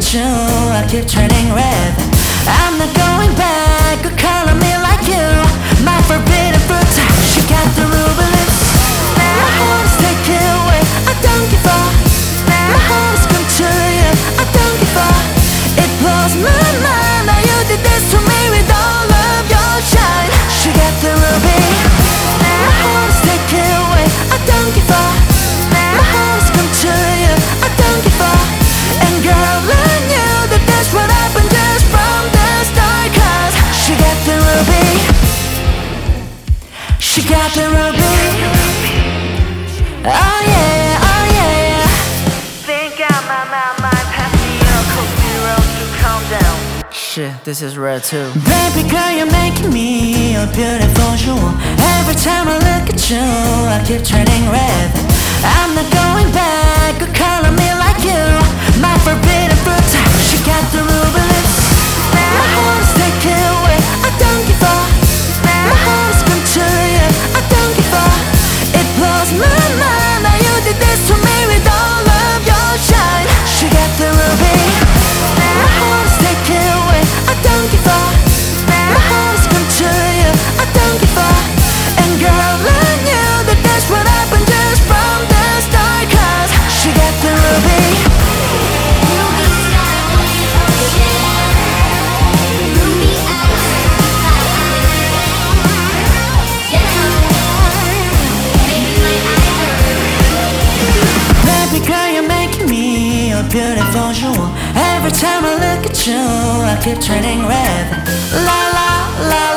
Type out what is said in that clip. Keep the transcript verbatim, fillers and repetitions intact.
you, I keep turning red. I'm not going back, a color me like you. My forbidden fruit, she got the ruby lips. My heart is taken away, I don't give up. My heart is come to you, I don't give up. It blows my mind how you did this to me with all of your shine. She got the ruby. My heart is taken away, I don't give up. My heart is come to you, I don't give up. And girl, I knew that that's what happened just from the start. Cause she got the ruby. She got the ruby. Oh yeah, oh yeah. Think I'm my mind, mind passing you. Cold zero to calm down. Shit, this is rare too. Baby girl, you're making me a beautiful jewel. Every time I look at you, I keep turning red. I'm not going back, a color me like you. My forbidden fruit, she got the ruby lips. My heart is taken away, I don't give up. My heart is come to you, I don't give up. It blows my mind how you did this to me with all of your shine. She got the ruby. My heart is taken away, I don't give up. My heart is come to you, I don't give up. And girl, I knew that that's what happened just from the start. Cause she got the ruby. Baby girl, you're making me a beautiful jewel. Every time I look at you, I keep turning red. La la la